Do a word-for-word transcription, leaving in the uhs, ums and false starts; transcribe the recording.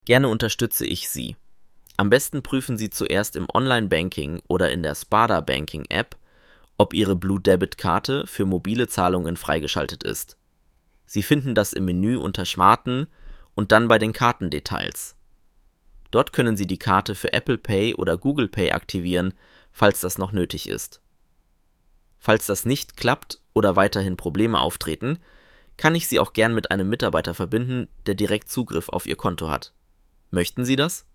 Gerne unterstütze ich Sie. Am besten prüfen Sie zuerst im Online-Banking oder in der Sparda Banking-App, ob Ihre Blue Debit-Karte für mobile Zahlungen freigeschaltet ist. Sie finden das im Menü unter Smarten und dann bei den Kartendetails. Dort können Sie die Karte für Apple Pay oder Google Pay aktivieren, falls das noch nötig ist. Falls das nicht klappt oder weiterhin Probleme auftreten, kann ich Sie auch gern mit einem Mitarbeiter verbinden, der direkt Zugriff auf Ihr Konto hat. Möchten Sie das?